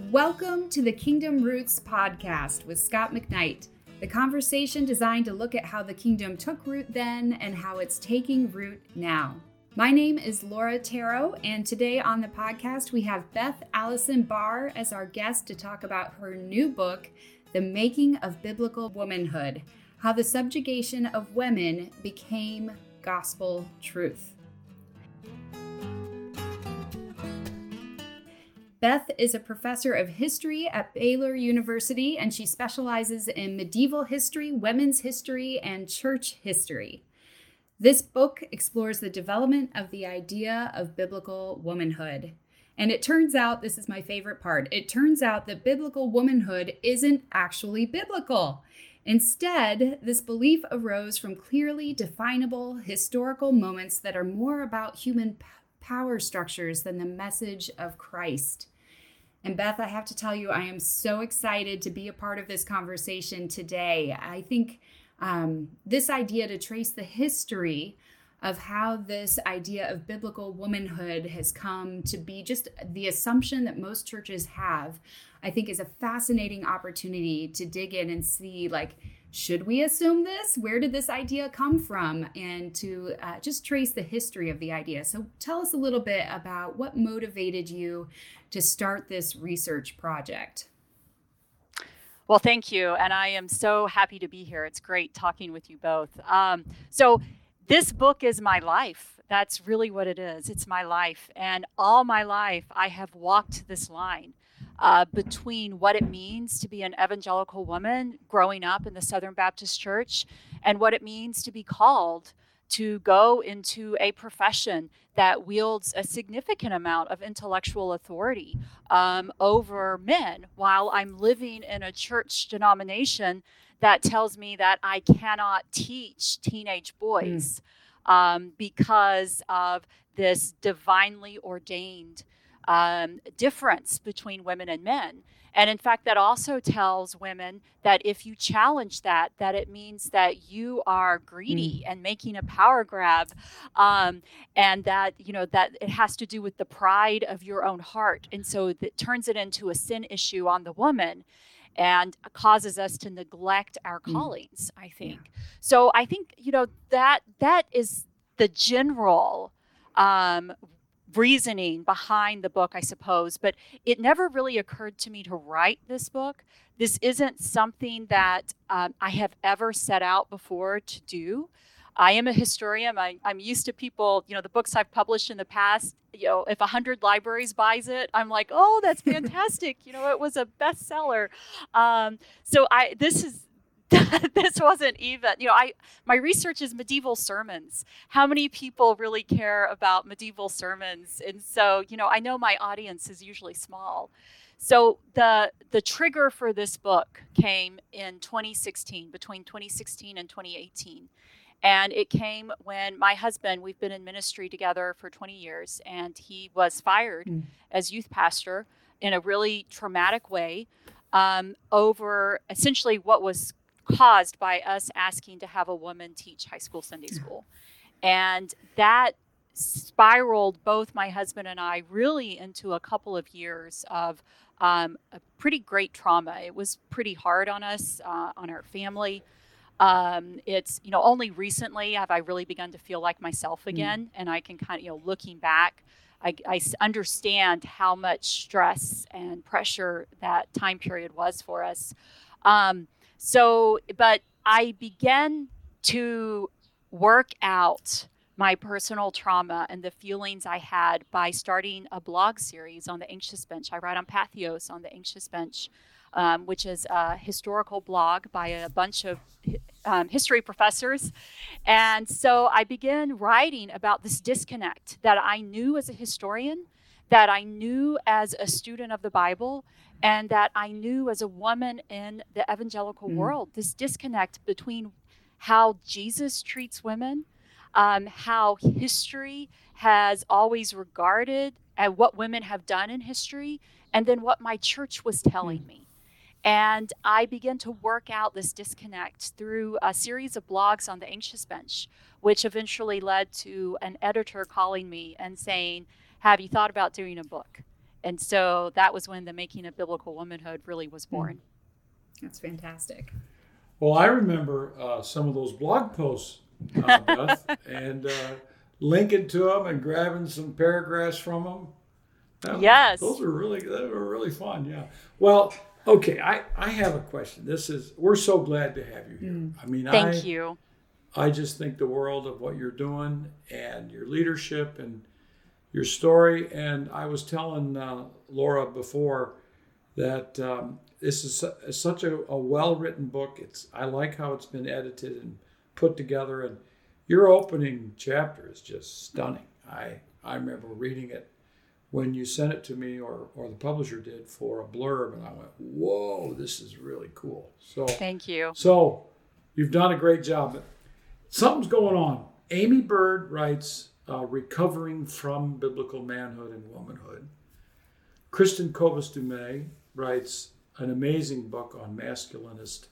Welcome to the Kingdom Roots podcast with Scott McKnight, the conversation designed to look at how the kingdom took root then and how it's taking root now. My name is Laura Taro, and today on the podcast we have Beth Allison Barr as our guest to talk about her new book, The Making of Biblical Womanhood: How the Subjugation of Women Became Gospel Truth. Beth is a professor of history at Baylor University, and she specializes in medieval history, women's history, and church history. This book explores the development of the idea of biblical womanhood. And it turns out, this is my favorite part, it turns out that biblical womanhood isn't actually biblical. Instead, this belief arose from clearly definable historical moments that are more about human power structures than the message of Christ. And Beth, I have to tell you, I am so excited to be a part of this conversation today. I think this idea to trace the history of how this idea of biblical womanhood has come to be just the assumption that most churches have, I think is a fascinating opportunity to dig in and see, should we assume this? Where did this idea come from? And to just trace the history of the idea. So tell us a little bit about what motivated you to start this research project. Well, thank you. And I am so happy to be here. It's great talking with you both. So this book is my life. That's really what it is. It's my life. And all my life, I have walked this line between what it means to be an evangelical woman growing up in the Southern Baptist Church and what it means to be called to go into a profession that wields a significant amount of intellectual authority over men, while I'm living in a church denomination that tells me that I cannot teach teenage boys because of this divinely ordained difference between women and men. And in fact, that also tells women that if you challenge that it means that you are greedy and making a power grab, and that, that it has to do with the pride of your own heart. And so that turns it into a sin issue on the woman and causes us to neglect our callings, I think. Yeah. So I think, that is the general reasoning behind the book, I suppose, but it never really occurred to me to write this book. This isn't something that I have ever set out before to do. I am a historian. I'm used to people, the books I've published in the past, if 100 libraries buys it, I'm like, oh, that's fantastic. It was a bestseller. This wasn't even, my research is medieval sermons. How many people really care about medieval sermons? And so, I know my audience is usually small. So the trigger for this book came in 2016, between 2016 and 2018. And it came when my husband, we've been in ministry together for 20 years, and he was fired as youth pastor in a really traumatic way over essentially what was caused by us asking to have a woman teach high school Sunday school. And that spiraled both my husband and I really into a couple of years of a pretty great trauma. It was pretty hard on us, on our family. It's, only recently have I really begun to feel like myself again. And I can kind of, looking back, I understand how much stress and pressure that time period was for us. But I began to work out my personal trauma and the feelings I had by starting a blog series on the Anxious Bench. I write on Patheos on the Anxious Bench, which is a historical blog by a bunch of history professors. And so I began writing about this disconnect that I knew as a historian, that I knew as a student of the Bible, and that I knew as a woman in the evangelical world, this disconnect between how Jesus treats women, how history has always regarded at what women have done in history, and then what my church was telling me. And I began to work out this disconnect through a series of blogs on the Anxious Bench, which eventually led to an editor calling me and saying, have you thought about doing a book? And so that was when the Making of Biblical Womanhood really was born. That's fantastic. Well, I remember some of those blog posts, Beth, and linking to them and grabbing some paragraphs from them. Yes. They were really fun, yeah. Well, okay, I have a question. We're so glad to have you here. I mean, Thank you. I just think the world of what you're doing and your leadership and your story. And I was telling Laura before that this is such a well-written book. I like how it's been edited and put together. And your opening chapter is just stunning. I remember reading it when you sent it to me, or the publisher did, for a blurb, and I went, whoa, this is really cool. So thank you. So you've done a great job. But something's going on. Amy Bird writes Recovering from Biblical Manhood and Womanhood. Kristen Kobus-Dumais writes an amazing book on masculinist,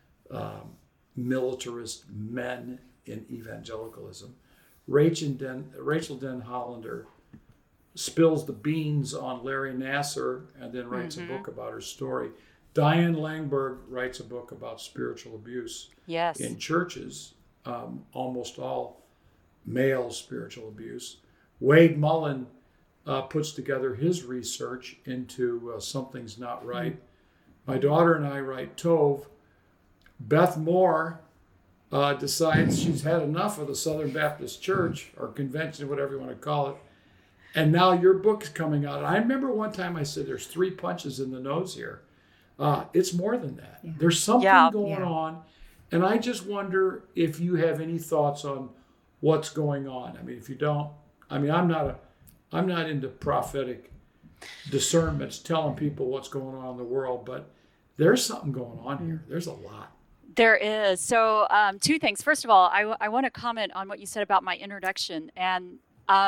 militarist men in evangelicalism. Rachel Den Hollander spills the beans on Larry Nassar and then writes a book about her story. Diane Langberg writes a book about spiritual abuse in churches, almost all male spiritual abuse. Wade Mullen puts together his research into Something's Not Right. My daughter and I write Tove. Beth Moore decides she's had enough of the Southern Baptist Church or convention, whatever you want to call it. And now your book is coming out. I remember one time I said there's 3 punches in the nose here. It's more than that. Yeah. There's something going on. And I just wonder if you have any thoughts on what's going on. I mean, if you don't, I mean, I'm not into prophetic discernments telling people what's going on in the world, but there's something going on here. There's a lot. There is. So 2 things. First of all, I want to comment on what you said about my introduction. And,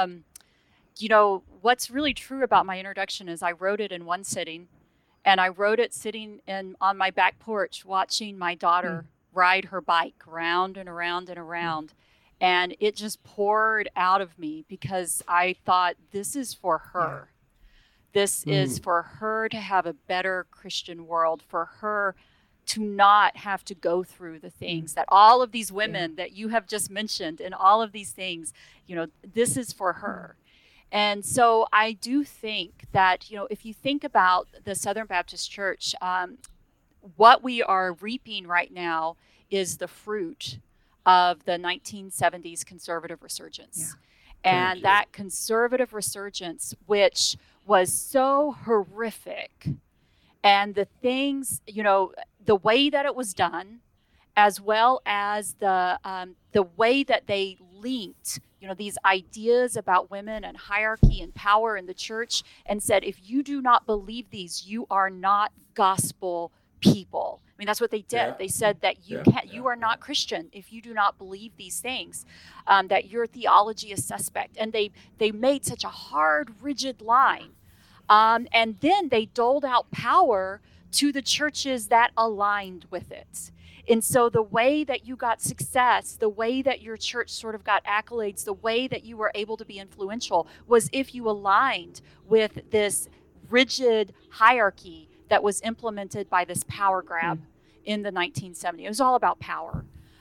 what's really true about my introduction is I wrote it in one sitting, and I wrote it sitting on my back porch watching my daughter ride her bike round and around and around. And it just poured out of me because I thought, this is for her. This is for her to have a better Christian world, for her to not have to go through the things that all of these women that you have just mentioned and all of these things, this is for her. And so I do think that, if you think about the Southern Baptist Church, what we are reaping right now is the fruit of the 1970s conservative resurgence. Yeah. And that conservative resurgence, which was so horrific, and the things, the way that it was done, as well as the way that they linked, these ideas about women and hierarchy and power in the church, and said, if you do not believe these, you are not gospel people. I mean, that's what they did. Yeah. They said that you are not Christian if you do not believe these things, that your theology is suspect. And they made such a hard, rigid line. And then they doled out power to the churches that aligned with it. And so the way that you got success, the way that your church sort of got accolades, the way that you were able to be influential was if you aligned with this rigid hierarchy that was implemented by this power grab in the 1970s. It was all about power.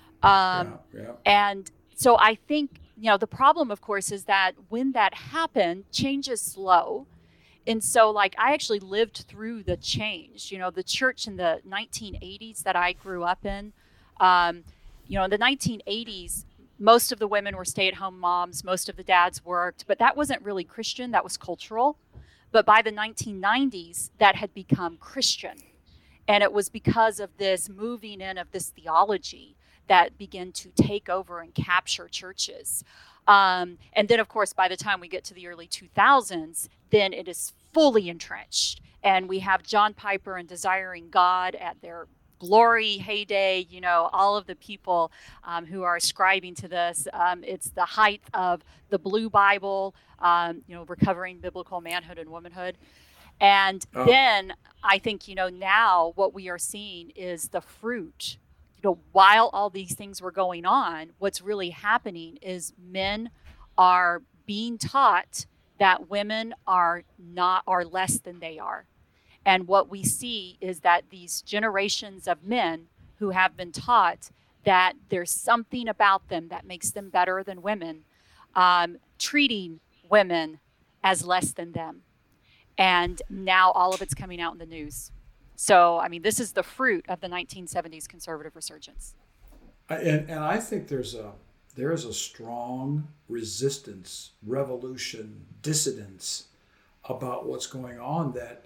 And so I think, the problem, of course, is that when that happened, change is slow. And so, I actually lived through the change. The church in the 1980s that I grew up in, in the 1980s, most of the women were stay-at-home moms. Most of the dads worked. But that wasn't really Christian. That was cultural. But by the 1990s, that had become Christian. And it was because of this moving in of this theology that began to take over and capture churches. And then, of course, by the time we get to the early 2000s, then it is fully entrenched. And we have John Piper and Desiring God at their glory heyday, all of the people who are ascribing to this. It's the height of the Blue Bible, recovering biblical manhood and womanhood. And then I think, now what we are seeing is the fruit. While all these things were going on, what's really happening is men are being taught that women are less than they are. And what we see is that these generations of men who have been taught that there's something about them that makes them better than women, treating women as less than them. And now all of it's coming out in the news. So, I mean, this is the fruit of the 1970s conservative resurgence. And I think there is a strong resistance, revolution, dissidence about what's going on that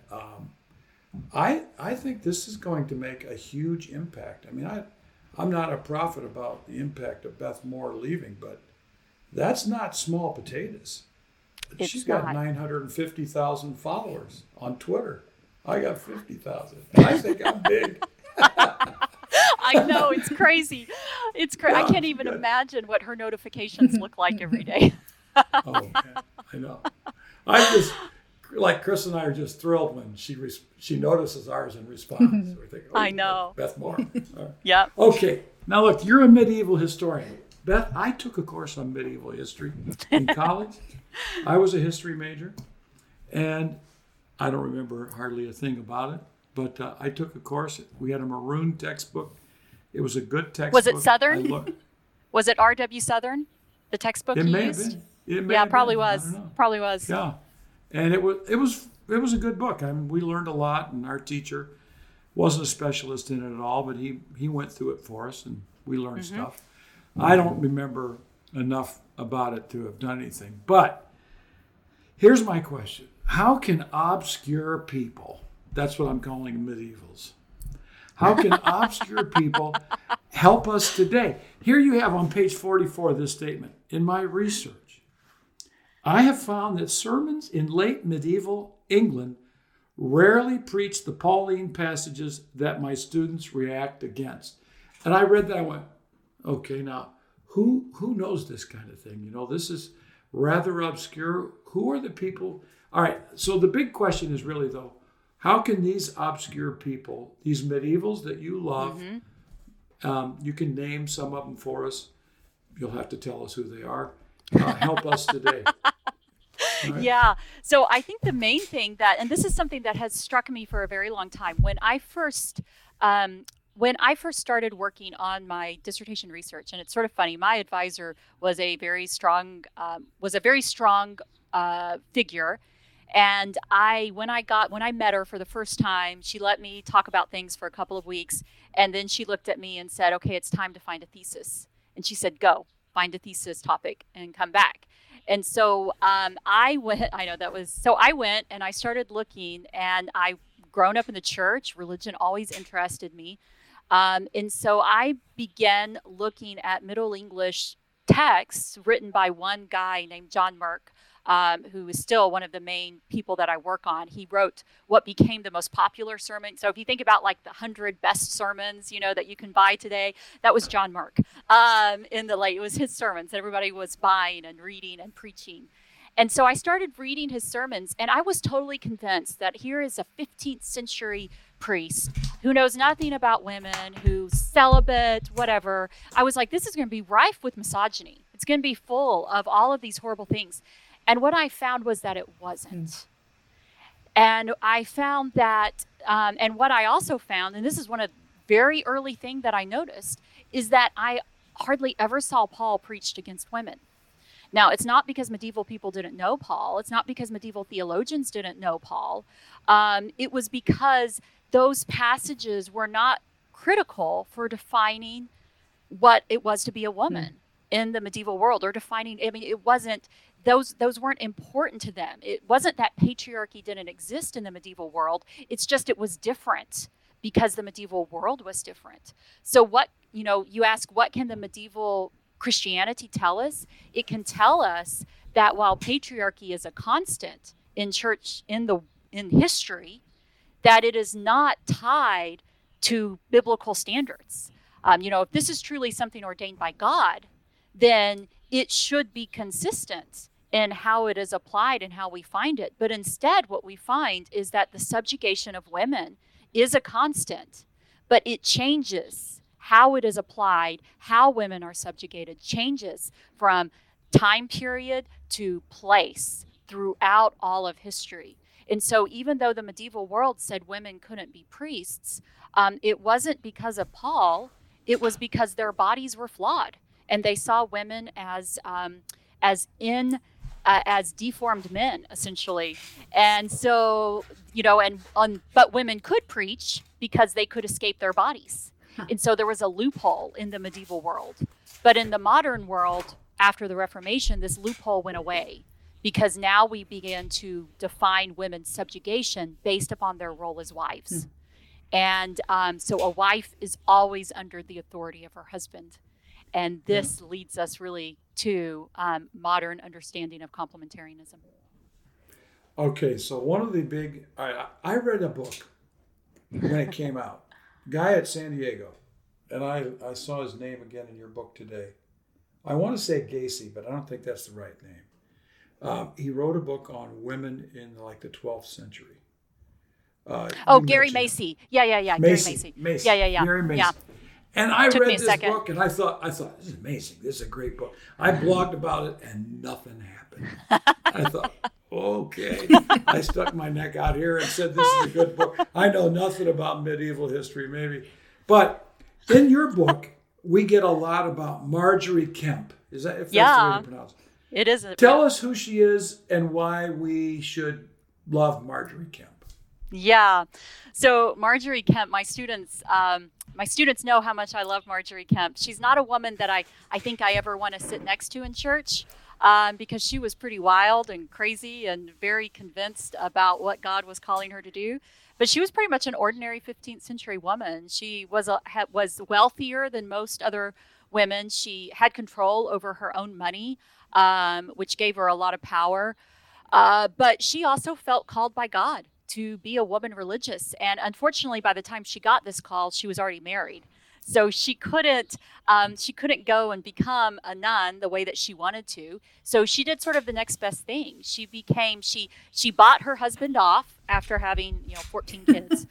I think this is going to make a huge impact. I mean, I'm not a prophet about the impact of Beth Moore leaving, but that's not small potatoes. She's got 950,000 followers on Twitter. I got 50,000. I think I'm big. I know, it's crazy. It's crazy. Yeah, I can't even imagine what her notifications look like every day. Oh, yeah, I know. I just, like Chris and I are just thrilled when she notices ours and responds. So we think, I know. Beth Moore. Yeah. Okay. Now look, you're a medieval historian. Beth, I took a course on medieval history in college. I was a history major, and I don't remember hardly a thing about it, but I took a course. We had a maroon textbook. It was a good textbook. Was it Southern? Was it R.W. Southern, the textbook you may used? have been. Yeah, probably was. Probably was. Yeah, and it was a good book. I mean, we learned a lot, and our teacher wasn't a specialist in it at all, but he went through it for us, and we learned stuff. I don't remember enough about it to have done anything. But here's my question. How can obscure people, that's what I'm calling medievals, how can obscure people help us today? Here you have on page 44 this statement. In my research, I have found that sermons in late medieval England rarely preach the Pauline passages that my students react against. And I read that, I went, okay, now, who knows this kind of thing? You know, this is rather obscure. Who are the people? All right, so the big question is really, though, how can these obscure people, these medievals that you love, you can name some of them for us. You'll have to tell us who they are. Help us today. Right. Yeah. So I think the main thing and this is something that has struck me for a very long time, when I first started working on my dissertation research, and it's sort of funny, my advisor was a very strong figure. And when I met her for the first time, she let me talk about things for a couple of weeks. And then she looked at me and said, okay, it's time to find a thesis. And she said, go find a thesis topic and come back. And so I went and I started looking, and I've grown up in the church. Religion always interested me. And so I began looking at Middle English texts written by one guy named John Merck, who is still one of the main people that I work on. He wrote what became the most popular sermon. So if you think about like the 100 best sermons, that you can buy today, that was John Merck. It was his sermons that everybody was buying and reading and preaching. And so I started reading his sermons, and I was totally convinced that here is a 15th century priest who knows nothing about women, who's celibate, whatever. I was like, this is going to be rife with misogyny. It's going to be full of all of these horrible things. And what I found was that it wasn't. And I found that, and what I also found, and this is one of the very early things that I noticed, is that I hardly ever saw Paul preached against women. Now, it's not because medieval people didn't know Paul. It's not because medieval theologians didn't know Paul. It was because those passages were not critical for defining what it was to be a woman in the medieval world, or defining, it wasn't, those weren't important to them. It wasn't that patriarchy didn't exist in the medieval world. It's just it was different because the medieval world was different. So you ask, what can the medieval Christianity tell us? It can tell us that while patriarchy is a constant in church, in history, that it is not tied to biblical standards. If this is truly something ordained by God, then it should be consistent in how it is applied and how we find it. But instead, what we find is that the subjugation of women is a constant, but it changes. How it is applied, how women are subjugated, changes from time period to place, throughout all of history. And so even though the medieval world said women couldn't be priests, it wasn't because of Paul, it was because their bodies were flawed. And they saw women as deformed men, essentially. And so, but women could preach because they could escape their bodies. And so there was a loophole in the medieval world. But in the modern world, after the Reformation, this loophole went away because now we began to define women's subjugation based upon their role as wives. And so a wife is always under the authority of her husband. And this leads us really to modern understanding of complementarianism. Okay, so one of the big, I read a book when it came out, guy at San Diego, and I saw his name again in your book today. I want to say Gacy, but I don't think that's the right name. He wrote a book on women in the 12th century. Gary Macy. Yeah. Gary Macy. Yeah. Gary Macy. Yeah. And I read this book and I thought, this is amazing. This is a great book. I blogged about it and nothing happened. I thought, okay. I stuck my neck out here and said, this is a good book. I know nothing about medieval history, maybe. But in your book, we get a lot about Margery Kempe. Is that, if that's the way to pronounce it? It is. Tell us who she is and why we should love Margery Kempe. Yeah. So Margery Kempe, my students know how much I love Margery Kempe. She's not a woman that I think I ever want to sit next to in church because she was pretty wild and crazy and very convinced about what God was calling her to do. But she was pretty much an ordinary 15th century woman. She was wealthier than most other women. She had control over her own money, which gave her a lot of power. But she also felt called by God to be a woman religious. And unfortunately, by the time she got this call, she was already married. So she couldn't go and become a nun the way that she wanted to. So she did sort of the next best thing. She bought her husband off after having 14 kids.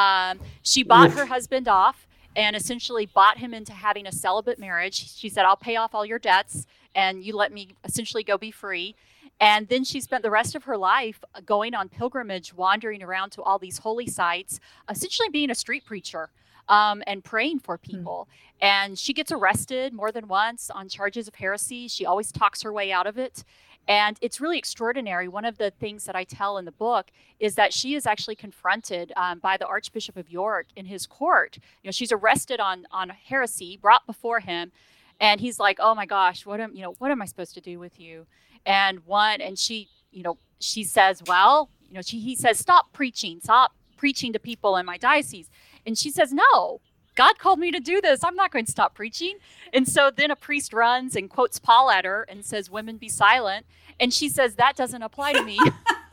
She bought her husband off and essentially bought him into having a celibate marriage. She said, I'll pay off all your debts and you let me essentially go be free. And then she spent the rest of her life going on pilgrimage, wandering around to all these holy sites, essentially being a street preacher and praying for people. And she gets arrested more than once on charges of heresy. She always talks her way out of it. And it's really extraordinary. One of the things that I tell in the book is that she is actually confronted by the Archbishop of York in his court. She's arrested on heresy, brought before him. And he's like, oh my gosh, what am I supposed to do with you? And she says, he says, stop preaching to people in my diocese. And she says, no, God called me to do this. I'm not going to stop preaching. And so then a priest runs and quotes Paul at her and says, women be silent. And she says, that doesn't apply to me.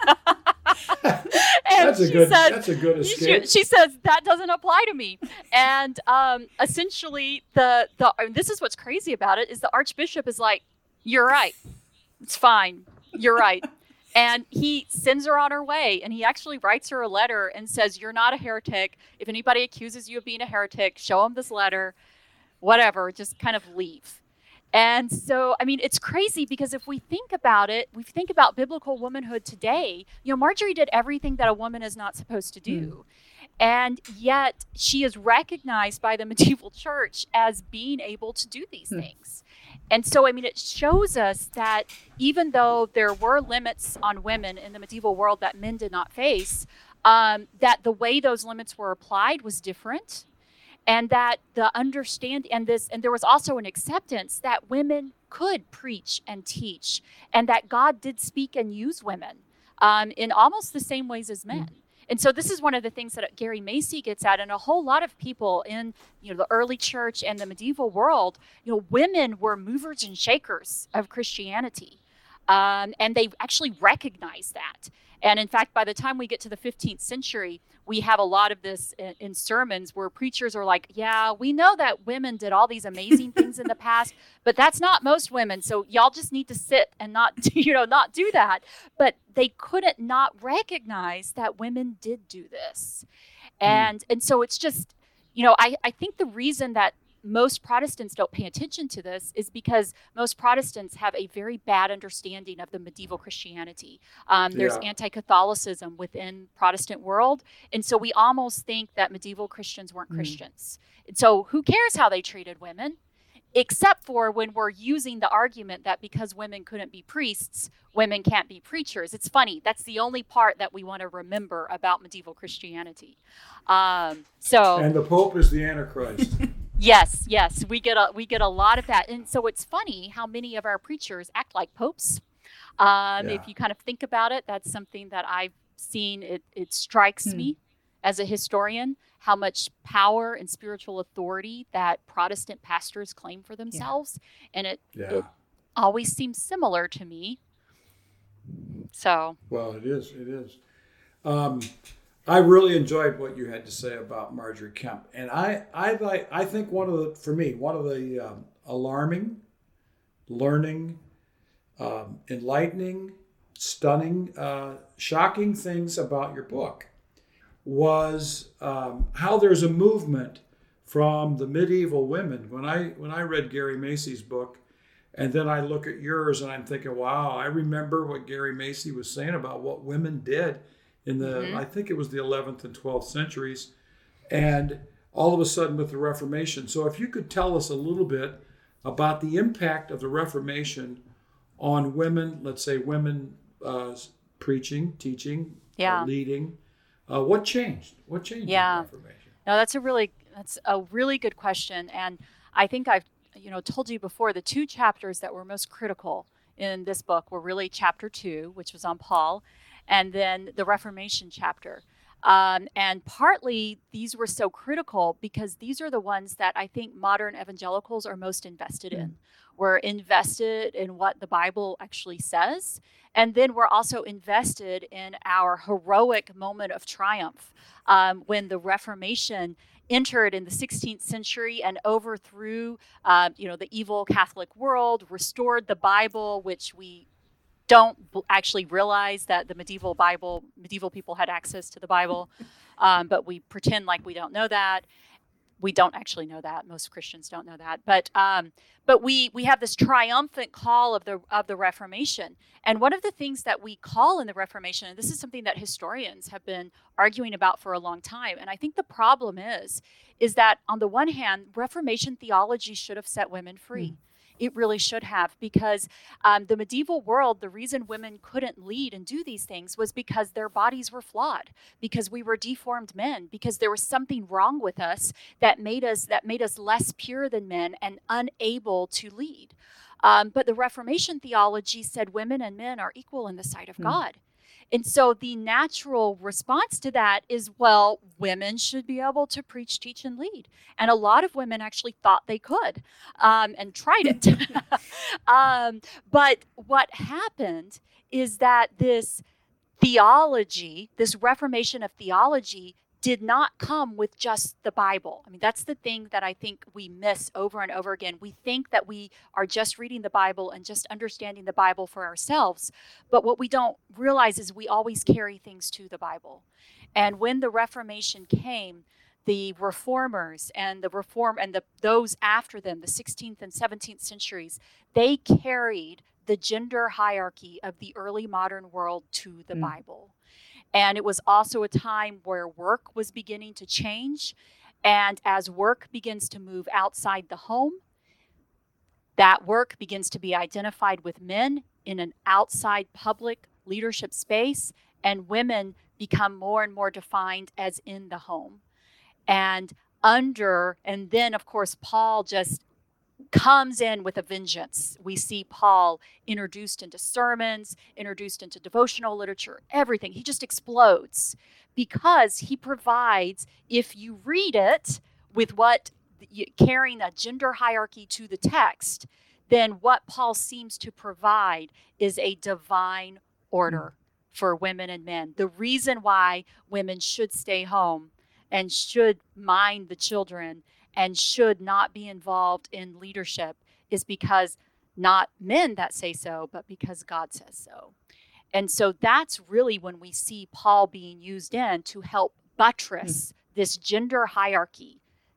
That's a good escape. She says, that doesn't apply to me. And essentially, this is what's crazy about it, is the Archbishop is like, you're right. It's fine. You're right. And he sends her on her way. And he actually writes her a letter and says, you're not a heretic. If anybody accuses you of being a heretic, show them this letter. Whatever, just kind of leave. And so, it's crazy because if we think about it, we think about biblical womanhood today, Margery did everything that a woman is not supposed to do. And yet she is recognized by the medieval church as being able to do these things. And so, it shows us that even though there were limits on women in the medieval world that men did not face, that the way those limits were applied was different. And that the understand and there was also an acceptance that women could preach and teach, and that God did speak and use women in almost the same ways as men. And so this is one of the things that Gary Macy gets at, and a whole lot of people in the early church and the medieval world, women were movers and shakers of Christianity, and they actually recognize that. And in fact, by the time we get to the 15th century, we have a lot of this in sermons where preachers are like, yeah, we know that women did all these amazing things in the past, but that's not most women. So y'all just need to sit and not do that. But they couldn't not recognize that women did do this. And so it's just, I think the reason that most Protestants don't pay attention to this is because most Protestants have a very bad understanding of the medieval Christianity. There's anti-Catholicism within Protestant world. And so we almost think that medieval Christians weren't Christians. And so who cares how they treated women? Except for when we're using the argument that because women couldn't be priests, women can't be preachers. It's funny. That's the only part that we want to remember about medieval Christianity. And the Pope is the Antichrist. Yes, we get a lot of that. And so it's funny how many of our preachers act like popes. If you kind of think about it, that's something that I've seen. It strikes me as a historian how much power and spiritual authority that Protestant pastors claim for themselves. And it always seems similar to me. So. Well, it is. I really enjoyed what you had to say about Margery Kempe. And I think one of the alarming, learning, enlightening, stunning, shocking things about your book was how there's a movement from the medieval women. When I read Gary Macy's book, and then I look at yours, and I'm thinking, wow, I remember what Gary Macy was saying about what women did in the, I think it was the 11th and 12th centuries, and all of a sudden with the Reformation. So if you could tell us a little bit about the impact of the Reformation on women, let's say women preaching, teaching, leading. What changed? What changed in the Reformation? No, that's a really good question. And I think I've told you before, the two chapters that were most critical in this book were really chapter 2, which was on Paul, and then the Reformation chapter. And partly these were so critical because these are the ones that I think modern evangelicals are most invested in. We're invested in what the Bible actually says. And then we're also invested in our heroic moment of triumph when the Reformation entered in the 16th century and overthrew, the evil Catholic world, restored the Bible, which we don't actually realize that the medieval people had access to the Bible, but we pretend like we don't know that. We don't actually know that. Most Christians don't know that. But we have this triumphant call of the Reformation. And one of the things that we call in the Reformation, and this is something that historians have been arguing about for a long time, and I think the problem is that on the one hand, Reformation theology should have set women free. It really should have, because the medieval world, the reason women couldn't lead and do these things was because their bodies were flawed, because we were deformed men, because there was something wrong with us that made us less pure than men and unable to lead. But the Reformation theology said women and men are equal in the sight of God. And so the natural response to that is, well, women should be able to preach, teach, and lead. And a lot of women actually thought they could and tried it. But what happened is that this theology, this Reformation of theology, did not come with just the Bible. I mean, that's the thing that I think we miss over and over again. We think that we are just reading the Bible and just understanding the Bible for ourselves. But what we don't realize is we always carry things to the Bible. And when the Reformation came, the reformers and those after them, the 16th and 17th centuries, they carried the gender hierarchy of the early modern world to the Bible. And it was also a time where work was beginning to change. And as work begins to move outside the home, that work begins to be identified with men in an outside public leadership space, and women become more and more defined as in the home. And then, of course, Paul just comes in with a vengeance. We see Paul introduced into sermons, introduced into devotional literature, everything. He just explodes because he provides, if you read it with carrying a gender hierarchy to the text, then what Paul seems to provide is a divine order for women and men. The reason why women should stay home and should mind the children and should not be involved in leadership is because not men that say so, but because God says so. And so that's really when we see Paul being used in to help buttress this gender hierarchy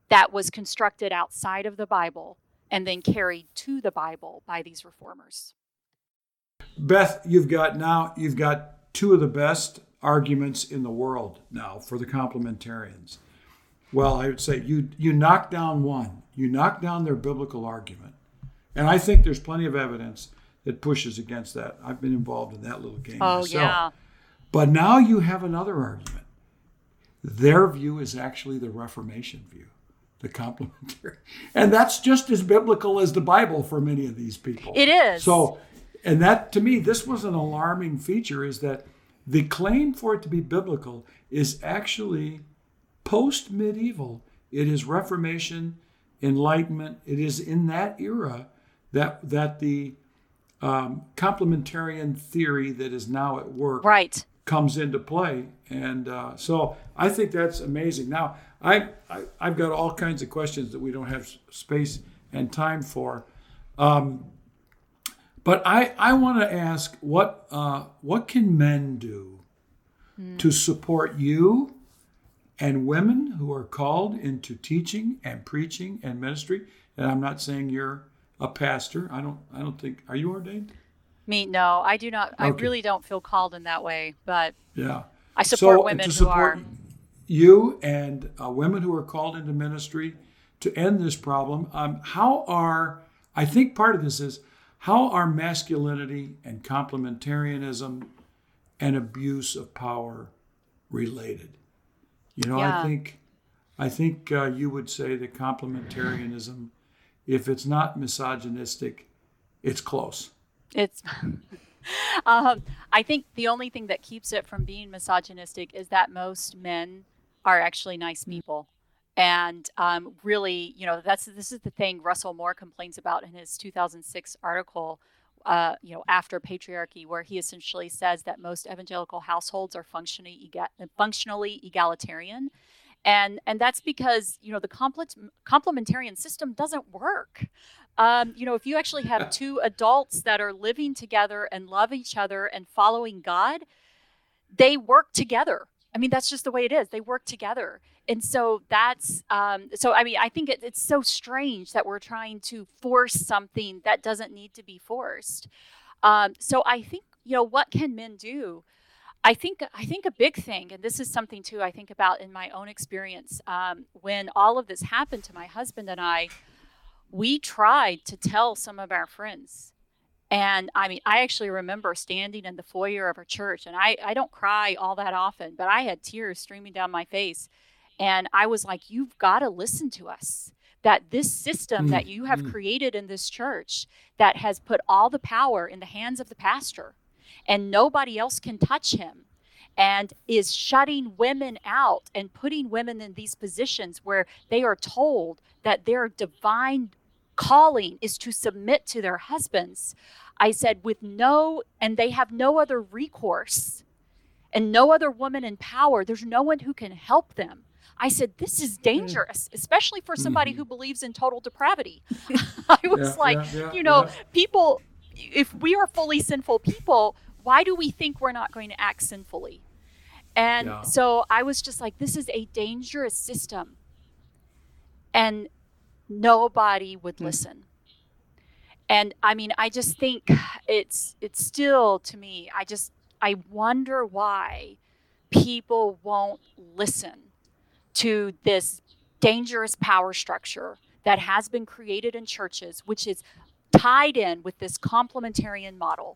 that was constructed outside of the Bible and then carried to the Bible by these reformers. Beth, you've got two of the best arguments in the world now for the complementarians. Well, I would say you knock down one. You knock down their biblical argument. And I think there's plenty of evidence that pushes against that. I've been involved in that little game myself. Yeah. But now you have another argument. Their view is actually the Reformation view, the complementary. And that's just as biblical as the Bible for many of these people. It is. So, and that, to me, this was an alarming feature, is that the claim for it to be biblical is actually post-medieval. It is Reformation, Enlightenment. It is in that era that the complementarian theory that is now at work comes into play. And so I think that's amazing. Now, I've got all kinds of questions that we don't have space and time for. But I want to ask, what can men do to support you and women who are called into teaching and preaching and ministry? And I'm not saying you're a pastor. I don't think. Are you ordained? Me, no, I do not. Okay. I really don't feel called in that way. But yeah, I support women who are. You and women who are called into ministry to end this problem. I think part of this is, how are masculinity and complementarianism and abuse of power related? Yeah. I think you would say that complementarianism, if it's not misogynistic, it's close. It's. I think the only thing that keeps it from being misogynistic is that most men are actually nice people. And really, this is the thing Russell Moore complains about in his 2006 article, After Patriarchy, where he essentially says that most evangelical households are functionally egalitarian. And that's because, the complementarian system doesn't work. If you actually have two adults that are living together and love each other and following God, they work together. I mean, that's just the way it is. They work together. And so that's, I think it's so strange that we're trying to force something that doesn't need to be forced. So I think, what can men do? I think a big thing, and this is something too I think about in my own experience, when all of this happened to my husband and I, we tried to tell some of our friends. And I actually remember standing in the foyer of our church, and I don't cry all that often, but I had tears streaming down my face. And I was like, you've got to listen to us. That this system that you have created in this church that has put all the power in the hands of the pastor, and nobody else can touch him, and is shutting women out and putting women in these positions where they are told that their divine calling is to submit to their husbands. I said, and they have no other recourse and no other woman in power. There's no one who can help them. I said, this is dangerous, especially for somebody who believes in total depravity. I was people, if we are fully sinful people, why do we think we're not going to act sinfully? And so I was just like, this is a dangerous system. And nobody would listen. And I just think it's still, to me, I wonder why people won't listen to this dangerous power structure that has been created in churches, which is tied in with this complementarian model.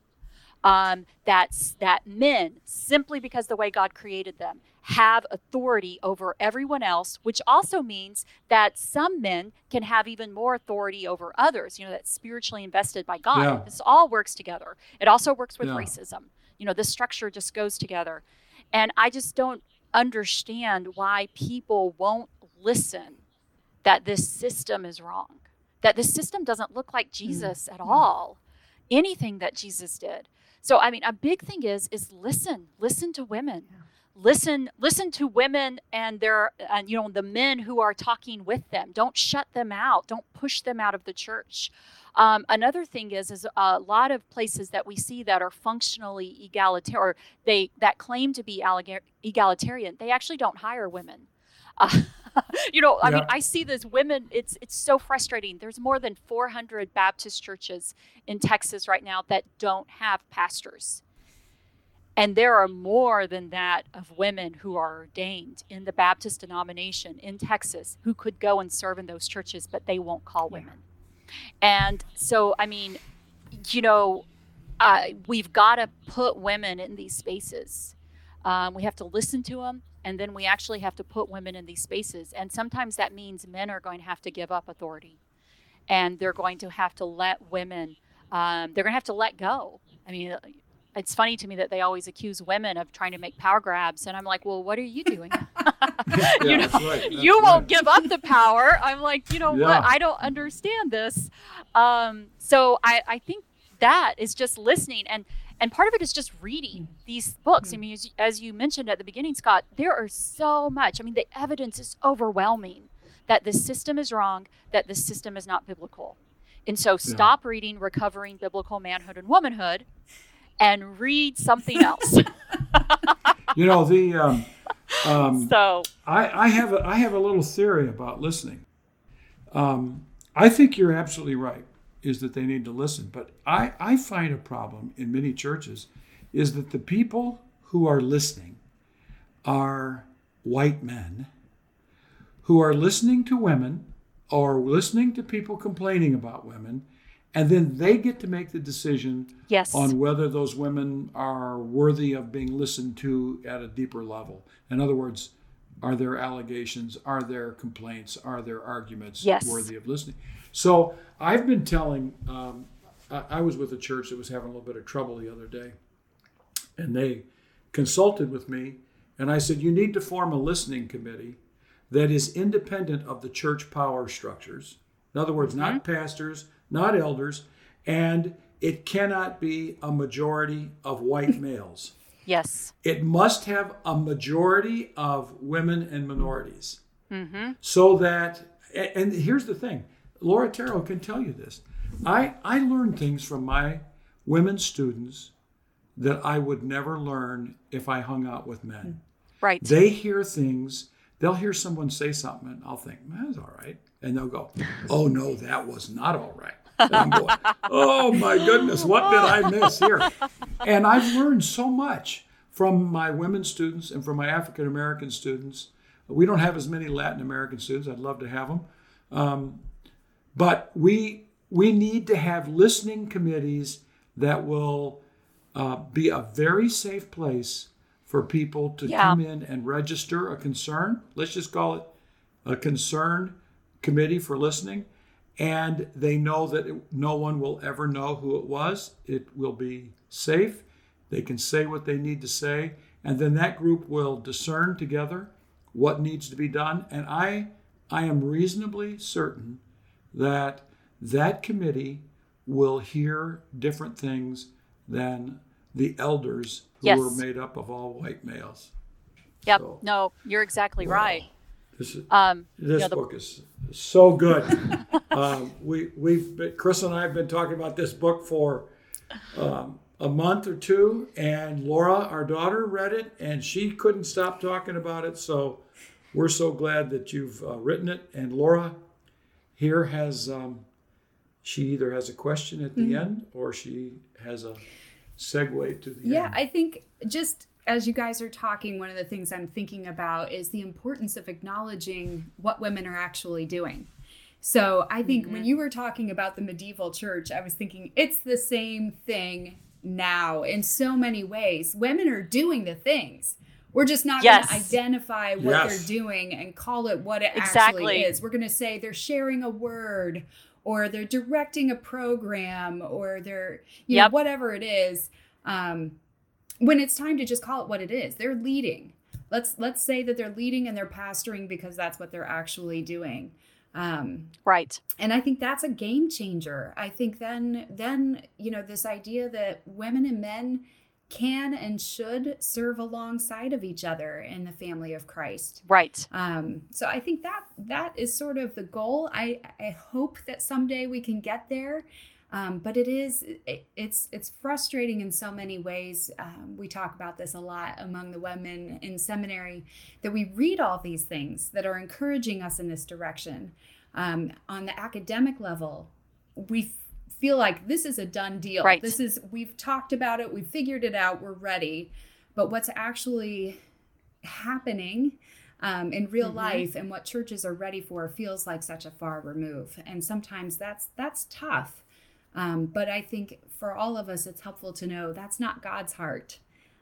That men, simply because the way God created them, have authority over everyone else, which also means that some men can have even more authority over others, that's spiritually invested by God. Yeah. This all works together. It also works with racism. This structure just goes together. And I just don't understand why people won't listen that this system is wrong, that this system doesn't look like Jesus at all, anything that Jesus did. So, a big thing is listen to women. Yeah. Listen to women and their, the men who are talking with them. Don't shut them out. Don't push them out of the church. Another thing is a lot of places that we see that are functionally egalitarian, or that claim to be egalitarian, they actually don't hire women. I mean, Yeah. I see this women, it's so frustrating. There's more than 400 Baptist churches in Texas right now that don't have pastors. And there are more than that of women who are ordained in the Baptist denomination in Texas who could go and serve in those churches, but they won't call women. And so, I mean, we've got to put women in these spaces. We have to listen to them, and then we actually have to put women in these spaces. And sometimes that means men are going to have to give up authority, and they're going to have to let women, they're going to have to let go. I mean, it's funny to me that they always accuse women of trying to make power grabs. And I'm like, well, what are you doing? Yeah, that's right. That's You won't right. give up the power. I'm like, Yeah. what? I don't understand this. So I think that is just listening. And part of it is just reading these books. I mean, as you mentioned at the beginning, Scott, there are so much. I mean, the evidence is overwhelming that the system is wrong, that the system is not biblical. And so stop reading Recovering Biblical Manhood and Womanhood and read something else. You know, the So I have a little theory about listening. I think you're absolutely right, is that they need to listen. But I find a problem in many churches is that the people who are listening are white men who are listening to women or listening to people complaining about women, and then they get to make the decision yes, on whether those women are worthy of being listened to at a deeper level. In other words, are there allegations, are there complaints, are there arguments Yes. worthy of listening? So I've been telling, I was with a church that was having a little bit of trouble the other day, and they consulted with me, and I said, you need to form a listening committee that is independent of the church power structures. In other words, not pastors, not elders, and it cannot be a majority of white males. yes, It must have a majority of women and minorities. So that, and here's the thing, Laura Terrell can tell you this. I learned things from my women students that I would never learn if I hung out with men. right. They hear things, they'll hear someone say something, and I'll think, that's all right. And they'll go, oh no, that was not all right. And I'm going, oh my goodness, what did I miss here? And I've learned so much from my women students and from my African American students. We don't have as many Latin American students. I'd love to have them. But we need to have listening committees that will be a very safe place for people to come in and register a concern. Let's just call it a concern committee for listening. And they know that no one will ever know who it was. It will be safe. They can say what they need to say. And then that group will discern together what needs to be done. And I am reasonably certain that that committee will hear different things than the elders who Yes. are made up of all white males. Yep. So, No, you're exactly right. This is, The this book is so good. Chris and I have been talking about this book for a month or two, and Laura, our daughter, read it, and she couldn't stop talking about it. So we're so glad that you've written it. And Laura here has, she either has a question at the end or she has a segue to the end. Yeah, I think just as you guys are talking, one of the things I'm thinking about is the importance of acknowledging what women are actually doing. So I think when you were talking about the medieval church, I was thinking it's the same thing now in so many ways. Women are doing the things. We're just not going to identify what they're doing and call it what it actually is. We're going to say they're sharing a word, or they're directing a program, or they're, you know, whatever it is. When it's time to just call it what it is, they're leading. Let's say that they're leading and they're pastoring because that's what they're actually doing. Right. And I think that's a game changer. I think then, you know, this idea that women and men can and should serve alongside of each other in the family of Christ. Right. So I think that is sort of the goal. I hope that someday we can get there. But it's frustrating in so many ways. We talk about this a lot among the women in seminary, that we read all these things that are encouraging us in this direction. On the academic level, we feel like this is a done deal. Right. We've talked about it, we've figured it out, we're ready. But what's actually happening in real life and what churches are ready for feels like such a far remove. And sometimes that's tough. But I think for all of us, it's helpful to know that's not God's heart.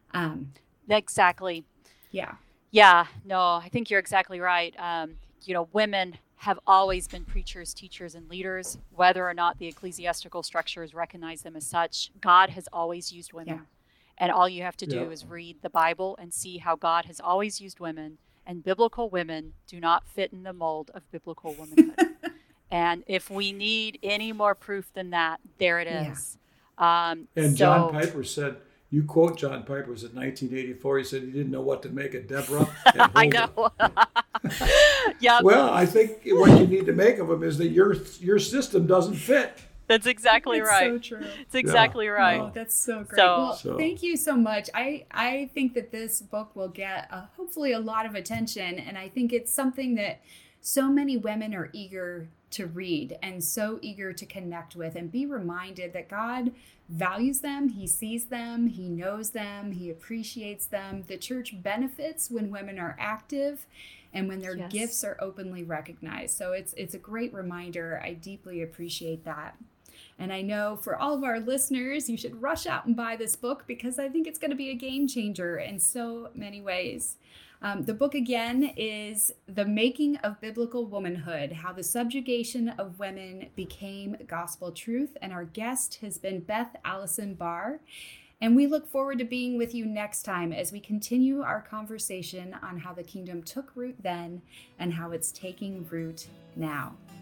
Exactly. Yeah. Yeah, no, I think you're exactly right. Women have always been preachers, teachers, and leaders, whether or not the ecclesiastical structures recognize them as such. God has always used women. Yeah. And all you have to do is read the Bible and see how God has always used women, and biblical women do not fit in the mold of biblical womanhood. And if we need any more proof than that, there it is. And John Piper said, you quote John Piper, was in 1984, he said he didn't know what to make of Deborah and I know. Yeah. Well, I think what you need to make of him is that your system doesn't fit. That's exactly right. So true. It's exactly right. Oh, that's so great. So thank you so much. I think that this book will get hopefully a lot of attention, and I think it's something that so many women are eager to read and so eager to connect with and be reminded that God values them, he sees them, he knows them, he appreciates them. The church benefits when women are active and when their gifts are openly recognized. So it's a great reminder. I deeply appreciate that. And I know for all of our listeners, you should rush out and buy this book because I think it's going to be a game changer in so many ways. The book again is The Making of Biblical Womanhood, How the Subjugation of Women Became Gospel Truth. And our guest has been Beth Allison Barr. And we look forward to being with you next time as we continue our conversation on how the kingdom took root then and how it's taking root now.